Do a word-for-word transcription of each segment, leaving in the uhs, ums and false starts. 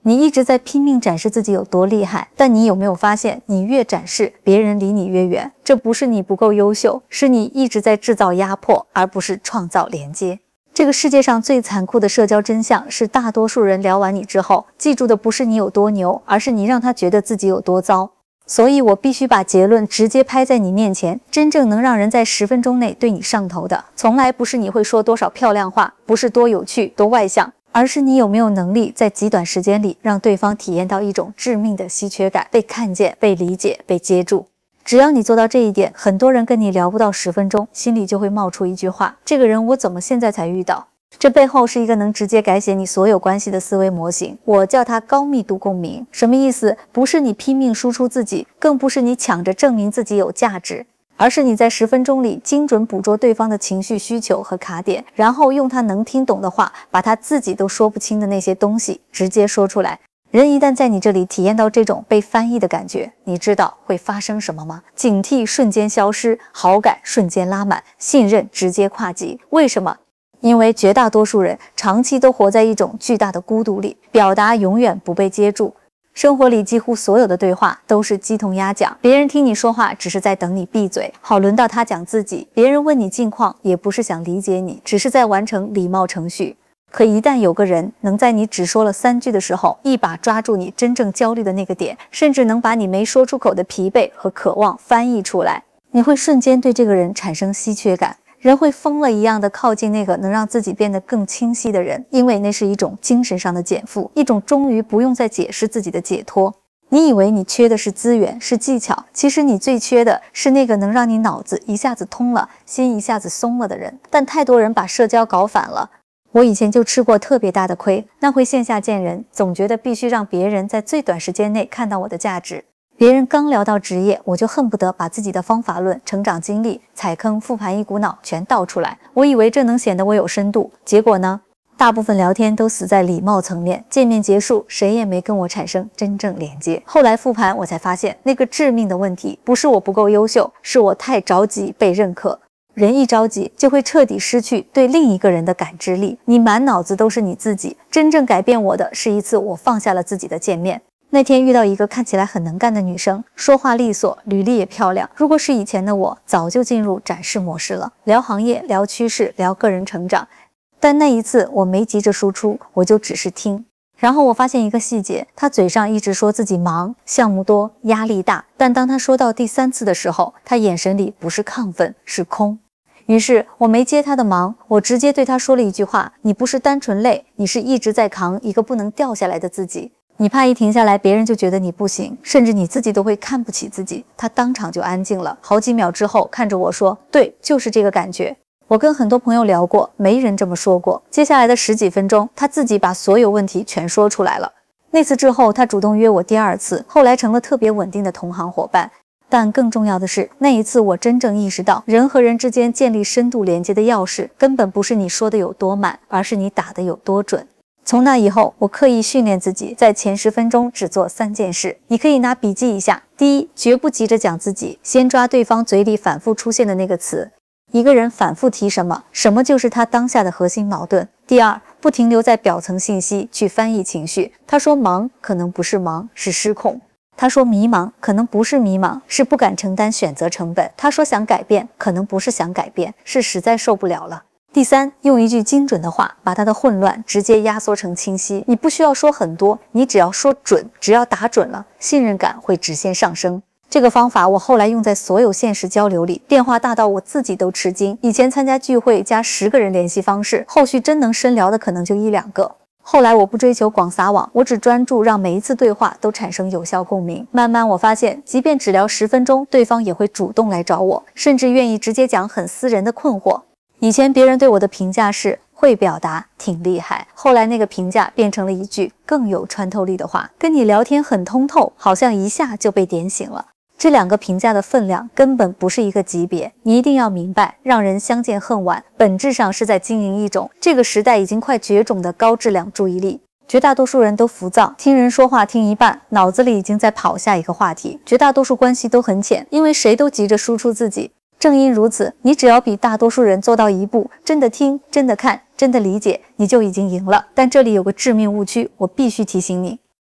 你一直在拼命展示自己有多厉害，但你有没有发现，你越展示，别人离你越远？这不是你不够优秀，是你一直在制造压迫，而不是创造连接。这个世界上最残酷的社交真相是，大多数人聊完你之后，记住的不是你有多牛，而是你让他觉得自己有多糟。所以我必须把结论直接拍在你面前，真正能让人在十分钟内对你上头的，从来不是你会说多少漂亮话，不是多有趣、多外向，而是你有没有能力在极短时间里让对方体验到一种致命的稀缺感，被看见、被理解、被接住。只要你做到这一点，很多人跟你聊不到十分钟，心里就会冒出一句话：这个人我怎么现在才遇到？这背后是一个能直接改写你所有关系的思维模型，我叫它高密度共鸣。什么意思？不是你拼命输出自己，更不是你抢着证明自己有价值，而是你在十分钟里精准捕捉对方的情绪需求和卡点，然后用他能听懂的话，把他自己都说不清的那些东西直接说出来。人一旦在你这里体验到这种被翻译的感觉，你知道会发生什么吗？警惕瞬间消失，好感瞬间拉满，信任直接跨级。为什么？因为绝大多数人长期都活在一种巨大的孤独里，表达永远不被接住。生活里几乎所有的对话都是鸡同鸭讲，别人听你说话只是在等你闭嘴，好轮到他讲自己；别人问你近况也不是想理解你，只是在完成礼貌程序。可一旦有个人能在你只说了三句的时候，一把抓住你真正焦虑的那个点，甚至能把你没说出口的疲惫和渴望翻译出来，你会瞬间对这个人产生稀缺感。人会疯了一样的靠近那个能让自己变得更清晰的人，因为那是一种精神上的减负，一种终于不用再解释自己的解脱。你以为你缺的是资源，是技巧，其实你最缺的是那个能让你脑子一下子通了，心一下子松了的人。但太多人把社交搞反了。我以前就吃过特别大的亏，那回线下见人，总觉得必须让别人在最短时间内看到我的价值。别人刚聊到职业，我就恨不得把自己的方法论、成长经历、踩坑、复盘一股脑全倒出来。我以为这能显得我有深度，结果呢，大部分聊天都死在礼貌层面，见面结束，谁也没跟我产生真正连接。后来复盘，我才发现那个致命的问题不是我不够优秀，是我太着急被认可。人一着急，就会彻底失去对另一个人的感知力，你满脑子都是你自己。真正改变我的是一次我放下了自己的见面。那天遇到一个看起来很能干的女生，说话利索，履历也漂亮。如果是以前的我，早就进入展示模式了，聊行业，聊趋势，聊个人成长。但那一次我没急着输出，我就只是听。然后我发现一个细节，她嘴上一直说自己忙，项目多，压力大，但当她说到第三次的时候，她眼神里不是亢奋，是空。于是我没接她的忙，我直接对她说了一句话：你不是单纯累，你是一直在扛一个不能掉下来的自己。你怕一停下来，别人就觉得你不行，甚至你自己都会看不起自己。他当场就安静了，好几秒之后看着我说：对，就是这个感觉。我跟很多朋友聊过，没人这么说过。接下来的十几分钟，他自己把所有问题全说出来了。那次之后，他主动约我第二次，后来成了特别稳定的同行伙伴。但更重要的是，那一次我真正意识到，人和人之间建立深度连接的钥匙，根本不是你说的有多满，而是你打的有多准。从那以后，我刻意训练自己，在前十分钟只做三件事。你可以拿笔记一下。第一，绝不急着讲自己，先抓对方嘴里反复出现的那个词。一个人反复提什么，什么就是他当下的核心矛盾。第二，不停留在表层信息去翻译情绪。他说忙，可能不是忙，是失控。他说迷茫，可能不是迷茫，是不敢承担选择成本。他说想改变，可能不是想改变，是实在受不了了。第三，用一句精准的话，把他的混乱直接压缩成清晰。你不需要说很多，你只要说准，只要打准了，信任感会直线上升。这个方法我后来用在所有现实交流里，变化大到我自己都吃惊。以前参加聚会加十个人联系方式，后续真能深聊的可能就一两个。后来我不追求广撒网，我只专注让每一次对话都产生有效共鸣。慢慢我发现，即便只聊十分钟，对方也会主动来找我，甚至愿意直接讲很私人的困惑。以前别人对我的评价是会表达，挺厉害。后来那个评价变成了一句更有穿透力的话：跟你聊天很通透，好像一下就被点醒了。这两个评价的分量根本不是一个级别，你一定要明白，让人相见恨晚，本质上是在经营一种这个时代已经快绝种的高质量注意力。绝大多数人都浮躁，听人说话听一半，脑子里已经在跑下一个话题。绝大多数关系都很浅，因为谁都急着输出自己。正因如此，你只要比大多数人做到一步，真的听，真的看，真的理解，你就已经赢了。但这里有个致命误区，我必须提醒你。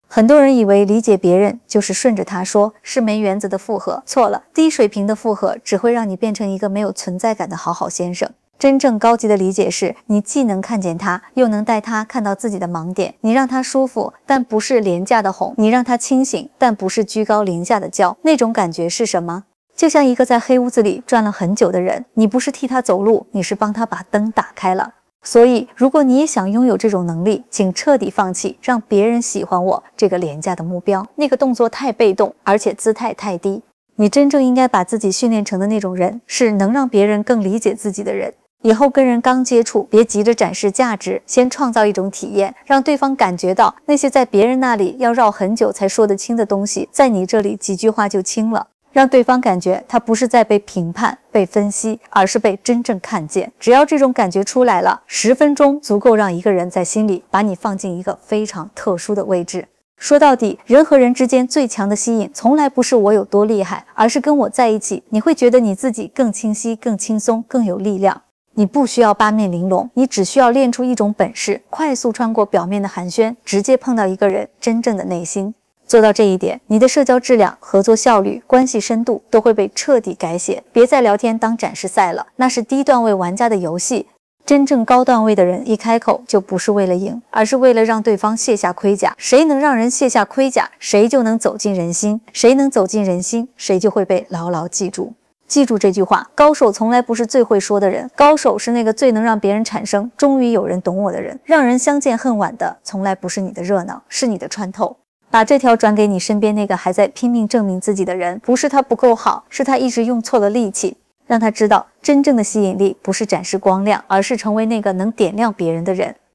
很多人以为理解别人就是顺着他说，是没原则的附和，错了，低水平的附和只会让你变成一个没有存在感的好好先生。真正高级的理解是，你既能看见他，又能带他看到自己的盲点。你让他舒服，但不是廉价的哄；你让他清醒，但不是居高临下的教。那种感觉是什么？就像一个在黑屋子里转了很久的人，你不是替他走路，你是帮他把灯打开了。所以，如果你也想拥有这种能力，请彻底放弃让别人喜欢我这个廉价的目标。那个动作太被动，而且姿态太低。你真正应该把自己训练成的那种人，是能让别人更理解自己的人。以后跟人刚接触，别急着展示价值，先创造一种体验，让对方感觉到那些在别人那里要绕很久才说得清的东西，在你这里几句话就清了。让对方感觉他不是在被评判、被分析，而是被真正看见。只要这种感觉出来了，十分钟足够让一个人在心里把你放进一个非常特殊的位置。说到底，人和人之间最强的吸引，从来不是我有多厉害，而是跟我在一起，你会觉得你自己更清晰、更轻松、更有力量。你不需要八面玲珑，你只需要练出一种本事，快速穿过表面的寒暄，直接碰到一个人真正的内心。做到这一点，你的社交质量、合作效率、关系深度都会被彻底改写。别再聊天当展示赛了，那是低段位玩家的游戏。真正高段位的人一开口就不是为了赢，而是为了让对方卸下盔甲。谁能让人卸下盔甲，谁就能走进人心。谁能走进人心，谁就会被牢牢记住。记住这句话，高手从来不是最会说的人，高手是那个最能让别人产生终于有人懂我的人。让人相见恨晚的，从来不是你的热闹，是你的穿透。把这条转给你身边那个还在拼命证明自己的人，不是他不够好，是他一直用错了力气。让他知道，真正的吸引力不是展示光亮，而是成为那个能点亮别人的人。